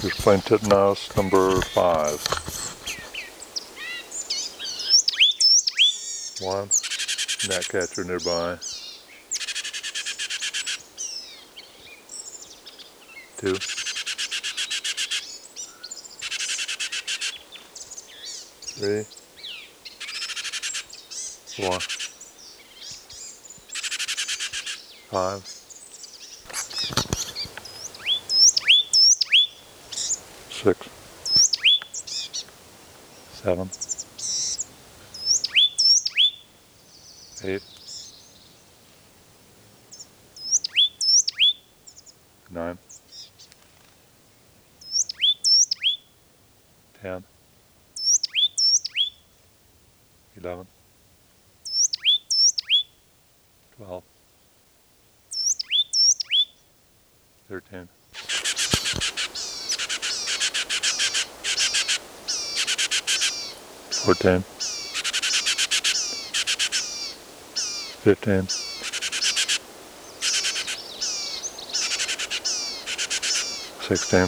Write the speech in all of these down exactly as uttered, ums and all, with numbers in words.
Here's plain titmouse number five. One, gnatcatcher nearby. Two, three, four, five, six, seven, eight, nine, ten, eleven, twelve, thirteen, fourteen, fifteen, sixteen,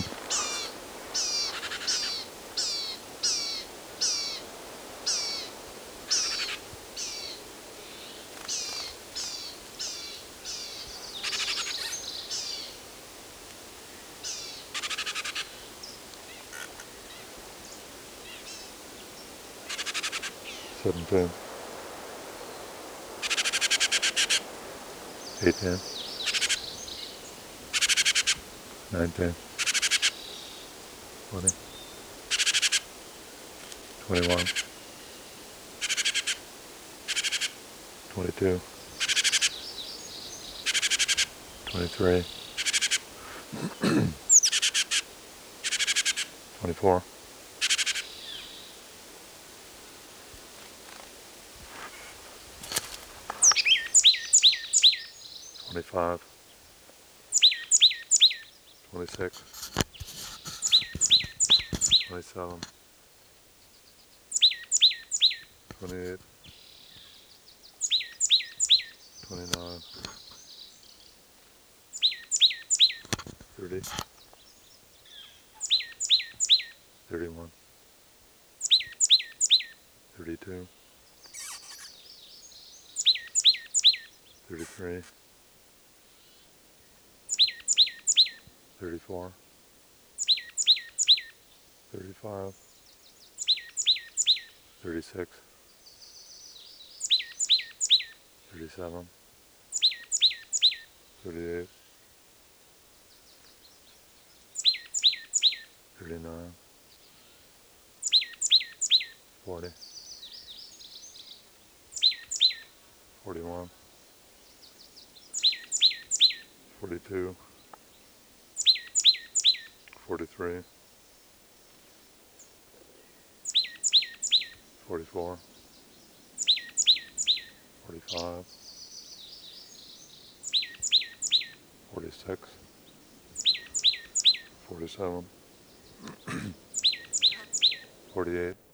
seventeen, eighteen, nineteen, twenty, twenty-one, twenty-two, twenty-three, twenty-four, twenty-five, twenty-six, twenty-seven, twenty-eight, twenty-nine, thirty, thirty-one, thirty-two, thirty-three, thirty-four, thirty-five, thirty-six, thirty-seven, thirty-eight, thirty-nine, forty, forty-one, forty-two, forty-three, forty-four, forty-five, forty-six, forty-seven, forty-eight,